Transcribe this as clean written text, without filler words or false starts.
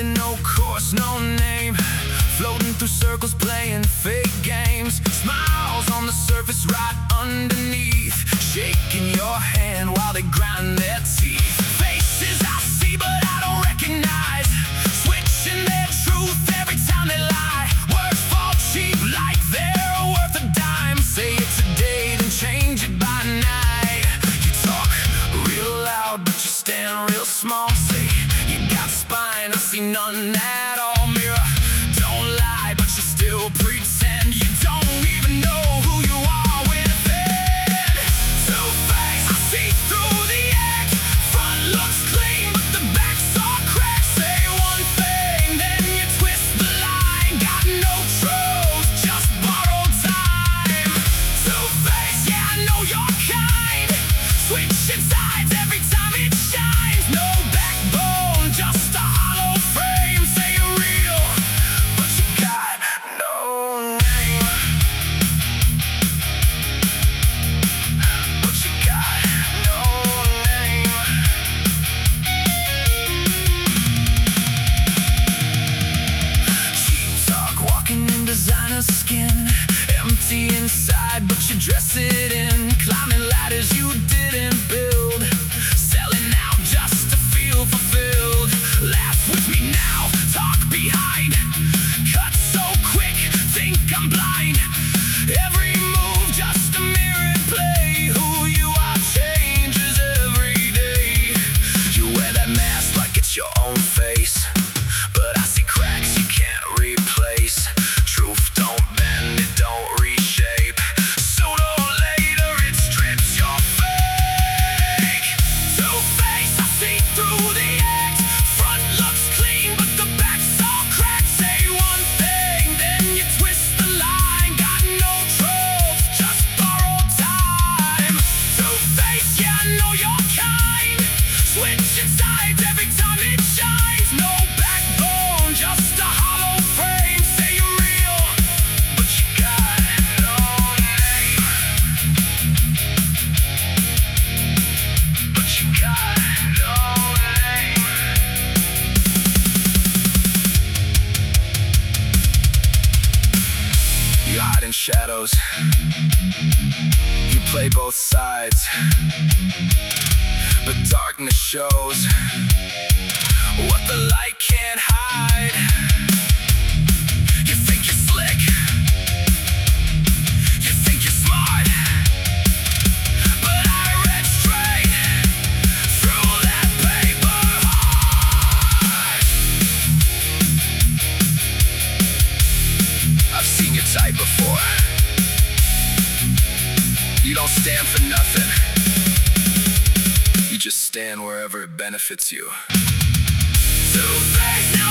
no course, no name, floating through circles, playing fake games. Smiles on the surface, right underneath, shaking your hand while they grind their teeth. Faces I see but I don't recognize, switching their truth every time they lie. Words fall cheap like they're worth a dime. Say it today, then change it by night. You talk real loud but you stand real small. Say you got spine, I see none at all. Mirror, don't lie but you still pretend. You don't even know who you are within. Two-face, I see through the act. Front looks clean but the back's all cracked. Say one thing, then you twist the line. Got no truth, just borrowed time. Two-face, yeah, I know your kind. Switching sides every time it shines. No backbone, just a hollow frame. Say you're real, but you got no name. But you got no name. Cheap talk, walking in designer skin. Empty inside, but you dress it in. Climbing ladders you didn't build, selling out just to feel fulfilled. Laugh with me now, talk behind. Cut so quick, think I'm blind. Every move just a mirror play. Who you are changes every day. You wear that mask like it's your own face, but I see cracks you can't replace. Truth don't bend, it don't reshape. Sooner or later it strips your fake. Two-face, I see through the act. Front looks clean but the back's all cracked. Say one thing, then you twist the line. Got no truth, just borrowed time. Two-face, yeah, I know your kind. Switching sides every time it shines. No backbone, just a hollow frame. Say you're real, but you got no name. But you got no name. You hide in shadows, you play both sides, but darkness shows what the light can't hide. You think you're slick, you think you're smart, but I read straight through that paper heart. I've seen your type before. You don't stand for nothing, you just stand wherever it benefits you. Two-face,